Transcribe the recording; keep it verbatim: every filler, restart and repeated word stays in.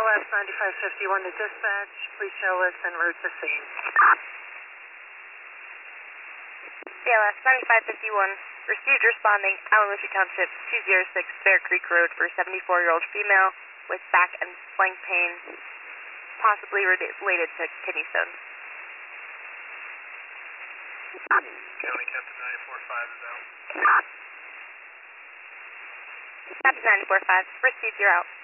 L S ninety-five fifty-one to dispatch. Please show us en route to scene. C L S ninety-five fifty-one, received responding Alamosy Township two oh six Bear Creek Road for seventy-four-year-old female with back and flank pain, possibly related to kidney stones. County Captain ninety-four five is out. Captain ninety-four five, received, you're out.